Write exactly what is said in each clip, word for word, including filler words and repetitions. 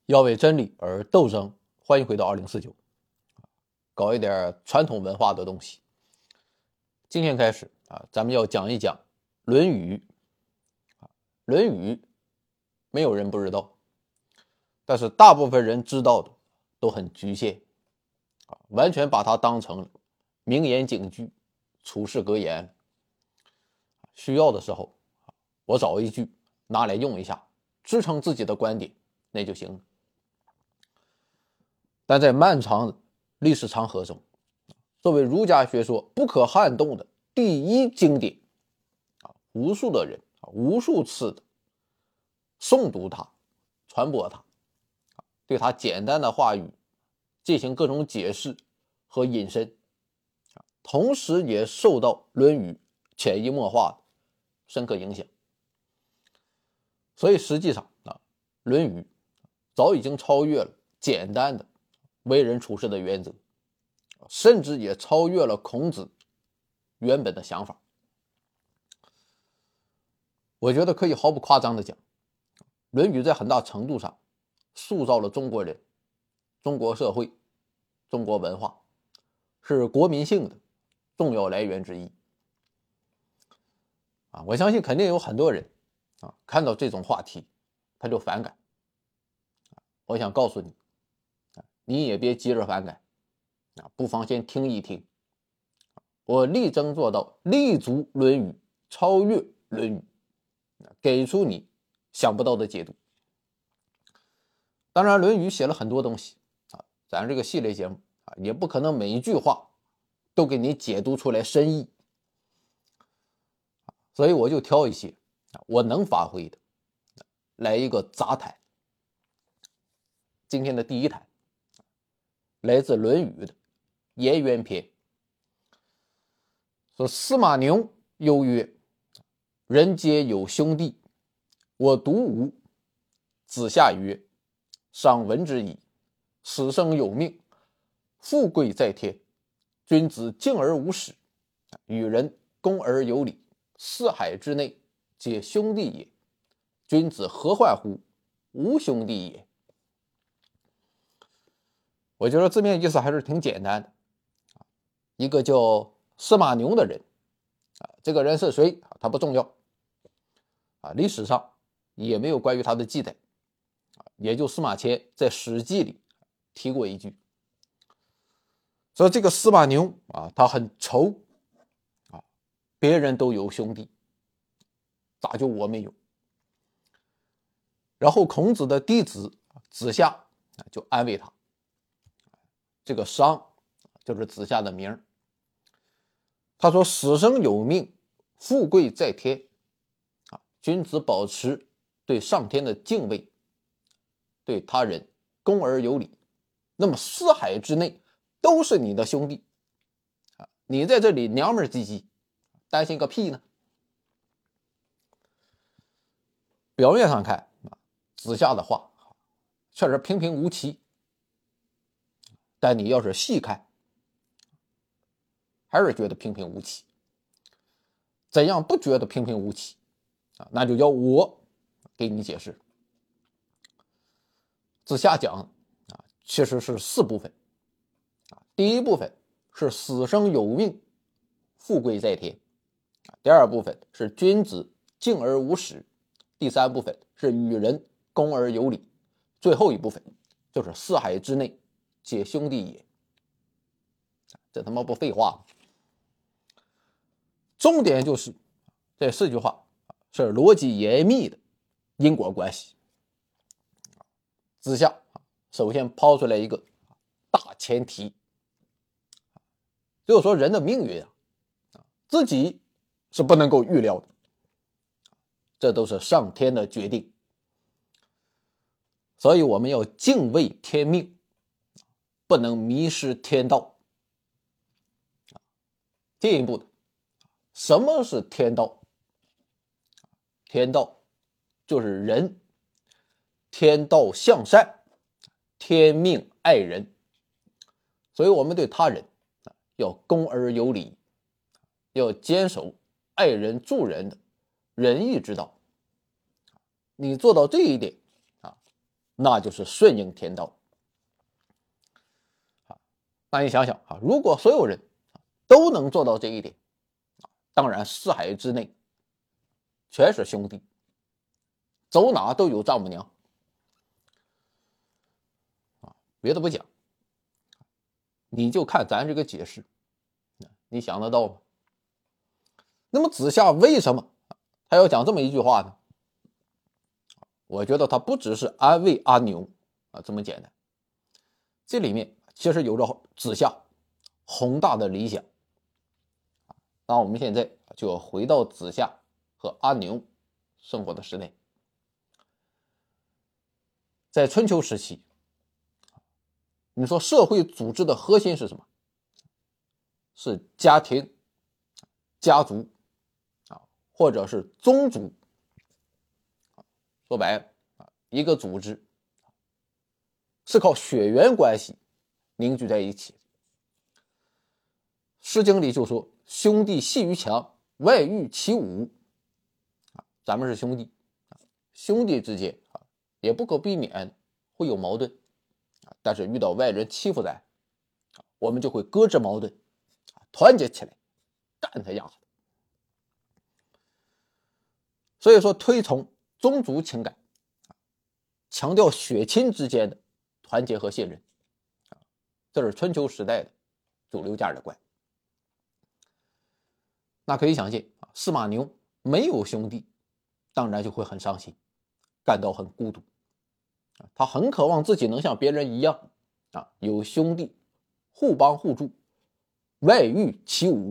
要为真理而斗争。欢迎回到二零四九，搞一点传统文化的东西。今天开始啊，咱们要讲一讲《论语》。《论语》没有人不知道，但是大部分人知道的都很局限，完全把它当成名言警句、处世格言。需要的时候，我找一句拿来用一下，支撑自己的观点，那就行了。但在漫长的历史长河中，作为儒家学说不可撼动的第一经典，无数的人无数次的诵读它、传播它，对它简单的话语进行各种解释和引申，同时也受到《论语》潜移默化的深刻影响。所以实际上啊，《论语》早已经超越了简单的为人处事的原则，甚至也超越了孔子原本的想法。我觉得可以毫不夸张地讲，《论语》在很大程度上塑造了中国人、中国社会、中国文化，是国民性的重要来源之一。啊，我相信肯定有很多人啊，看到这种话题他就反感。我想告诉你，你也别急着反感，不妨先听一听。我力争做到立足《论语》，超越《论语》，给出你想不到的解读。当然，《论语》写了很多东西啊，咱这个系列节目啊，也不可能每一句话都给你解读出来深意，所以我就挑一些我能发挥的，来一个杂谈。今天的第一谈来自《论语》的颜渊篇，说司马牛忧曰：人皆有兄弟，我独无。子夏曰：尚闻之矣，死生有命，富贵在天。君子敬而无始，与人恭而有礼，四海之内皆兄弟也。君子何患乎？无兄弟也。我觉得字面意思还是挺简单的。一个叫司马牛的人，这个人是谁他不重要，历史上也没有关于他的记载，也就司马迁在《史记》里提过一句，说这个司马牛啊，他很愁啊，别人都有兄弟，咋就我没有？然后孔子的弟子子夏就安慰他，这个商就是子夏的名，他说死生有命，富贵在天。君子保持对上天的敬畏，对他人恭而有礼，那么四海之内都是你的兄弟，你在这里娘们唧唧，担心个屁呢？表面上看，子夏的话确实平平无奇，但你要是细看，还是觉得平平无奇。怎样不觉得平平无奇？那就要我给你解释。子夏讲其实是四部分。第一部分是死生有命，富贵在天。第二部分是君子敬而无始。第三部分是与人恭而有礼。最后一部分就是四海之内皆兄弟也。这他妈不废话吗？重点就是这四句话是逻辑严密的因果关系。子夏首先抛出来一个大前提，就是说人的命运啊，自己是不能够预料的，这都是上天的决定，所以我们要敬畏天命，不能迷失天道。进一步的，什么是天道？天道就是人，天道向善，天命爱人，所以我们对他人要恭而有礼，要坚守爱人助人的仁义之道。你做到这一点啊， 那就是顺应天道。那你想想啊，如果所有人都能做到这一点，当然四海之内全是兄弟，走哪都有丈母娘啊。别的不讲，你就看咱这个解释，你想得到吗？那么子夏为什么他要讲这么一句话呢？我觉得他不只是安慰阿牛啊这么简单，这里面其实有着子夏宏大的理想。那我们现在就要回到子夏和阿牛生活的时代。在春秋时期，你说社会组织的核心是什么？是家庭、家族啊，或者是宗族。说白了，一个组织是靠血缘关系凝聚在一起。诗经里就说兄弟阋于墙，外御其侮。咱们是兄弟，兄弟之间也不可避免会有矛盾，但是遇到外人欺负咱，我们就会搁置矛盾，团结起来干他丫的。所以说推崇宗族情感，强调血亲之间的团结和信任，这是春秋时代的主流价值观。那可以想见，司马牛没有兄弟，当然就会很伤心，感到很孤独。他很渴望自己能像别人一样啊，有兄弟互帮互助，外御其侮。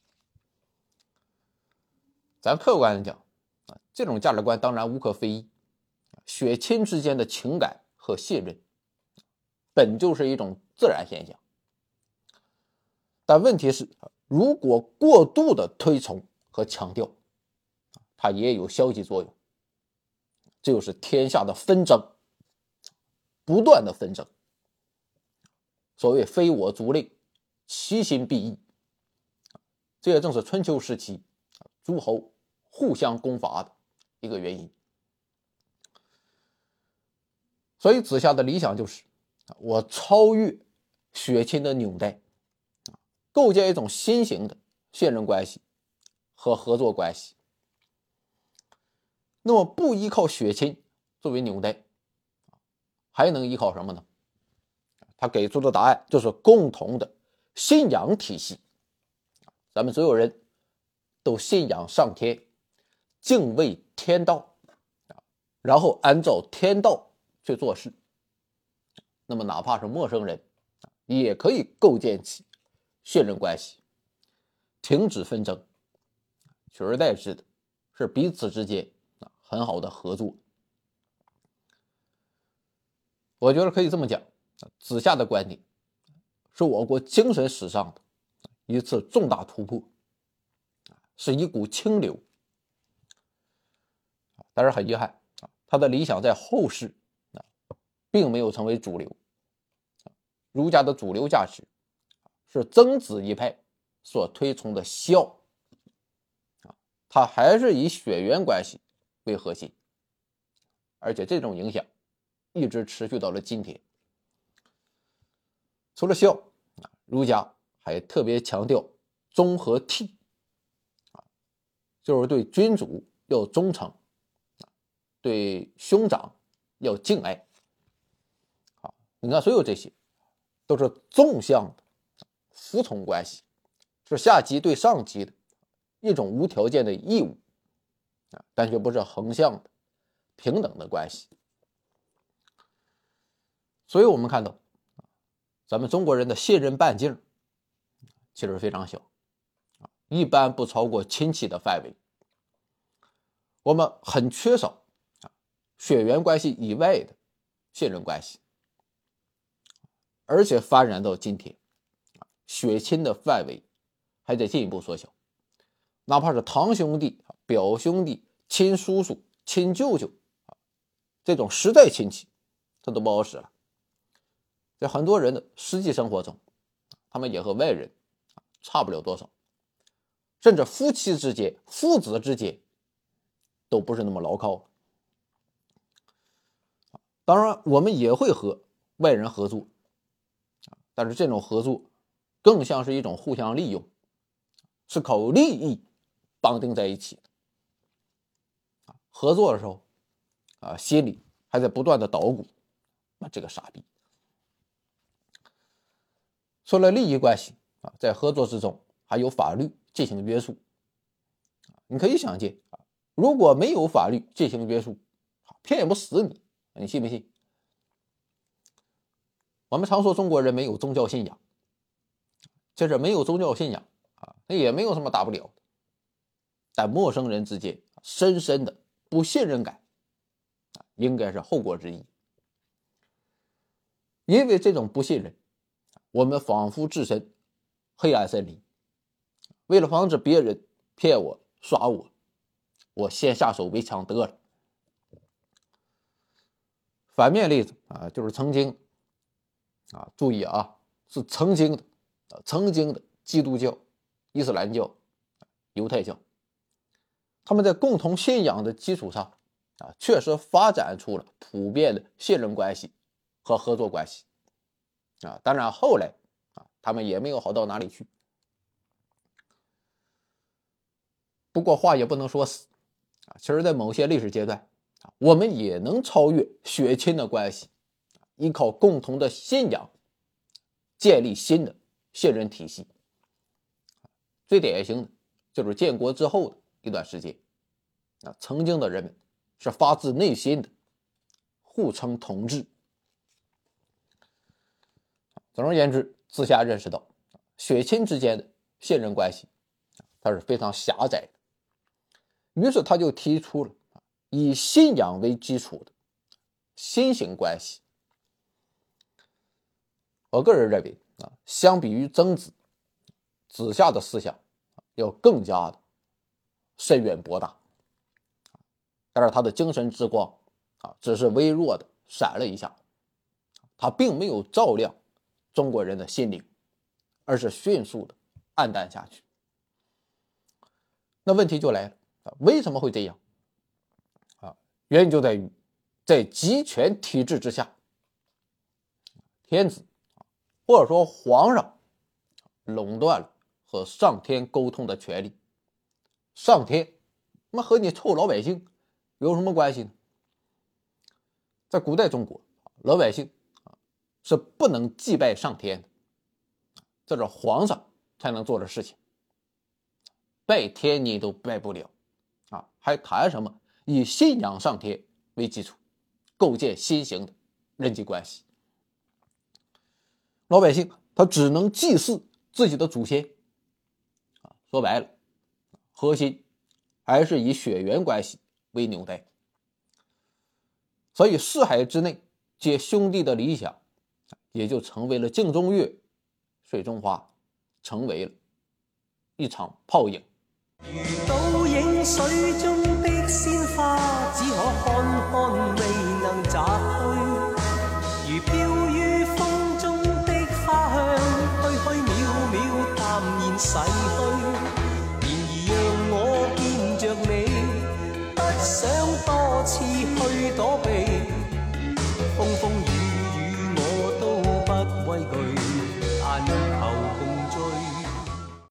咱客观的讲啊，这种价值观当然无可非议，血亲之间的情感和信任本就是一种自然现象。但问题是，如果过度的推崇和强调，它也有消极作用，这就是天下的纷争，不断的纷争。所谓非我族类，其心必异，这也正是春秋时期诸侯互相攻伐的一个原因。所以子夏的理想就是我超越血亲的纽带，构建一种新型的信任关系和合作关系。那么不依靠血亲作为纽带，还能依靠什么呢？他给出的答案就是共同的信仰体系。咱们所有人都信仰上天，敬畏天道，然后按照天道去做事。那么哪怕是陌生人，也可以构建起信任关系，停止纷争，取而代之的是彼此之间很好的合作。我觉得可以这么讲，子夏的观点是我国精神史上的一次重大突破，是一股清流。但是很遗憾，他的理想在后世并没有成为主流。儒家的主流价值是曾子一派所推崇的孝，他还是以血缘关系为核心，而且这种影响一直持续到了今天。除了孝，儒家还特别强调忠和悌，就是对君主要忠诚，对兄长要敬爱。你看，所有这些都是纵向的服从关系，是下级对上级的一种无条件的义务，但却不是横向的平等的关系。所以我们看到咱们中国人的信任半径其实非常小，一般不超过亲戚的范围。我们很缺少血缘关系以外的信任关系，而且发展到今天，血亲的范围还在进一步缩小，哪怕是堂兄弟、表兄弟、亲叔叔、亲舅舅这种实在亲戚，这都不好使了。在很多人的实际生活中，他们也和外人差不了多少，甚至夫妻之间、父子之间都不是那么牢靠。 当然，我们也会和外人合作，但是这种合作更像是一种互相利用，是靠利益绑定在一起的。合作的时候啊，心里还在不断的捣鼓，那这个傻逼。除了利益关系啊，在合作之中还有法律进行约束。你可以想见啊，如果没有法律进行约束，骗也不死你，你信不信？我们常说中国人没有宗教信仰，其实没有宗教信仰啊，那也没有什么大不了的。但陌生人之间深深的不信任感，应该是后果之一。因为这种不信任，我们仿佛置身黑暗森林，为了防止别人骗我耍我，我先下手为强得了。反面例子啊，就是曾经啊，注意啊，是曾经的啊，曾经的基督教、伊斯兰教、犹太教，他们在共同信仰的基础上啊，确实发展出了普遍的信任关系和合作关系啊。当然后来啊，他们也没有好到哪里去。不过话也不能说死啊，其实在某些历史阶段啊，我们也能超越血亲的关系，依靠共同的信仰建立新的信任体系。最典型的就是建国之后的一段时间啊，曾经的人们是发自内心的互称统治。总而言之，自下认识到血亲之间的信任关系它是非常狭窄的，于是他就提出了以信仰为基础的新型关系。我个人认为啊，相比于曾子，子夏的思想要更加的深远博大，但是他的精神之光啊，只是微弱的闪了一下，他并没有照亮中国人的心灵，而是迅速的暗淡下去。那问题就来了啊，为什么会这样啊？原因就在于在集权体制之下，天子或者说皇上垄断了和上天沟通的权利。上天那和你臭老百姓有什么关系呢？在古代中国，老百姓是不能祭拜上天的，这是皇上才能做的事情，拜天你都拜不了啊，还谈什么以信仰上天为基础构建新型的人际关系？老百姓他只能祭祀自己的祖先啊，说白了，核心还是以血缘关系为纽带。所以四海之内皆兄弟的理想也就成为了镜中月水中花，成为了一场泡影。 如倒影水中的鮮花，只可看看未能摘去，如飄於風中的花香，虛虛渺渺淡然逝去。然而讓我見着你，不想多次去躲避，風風雨雨我都不畏懼。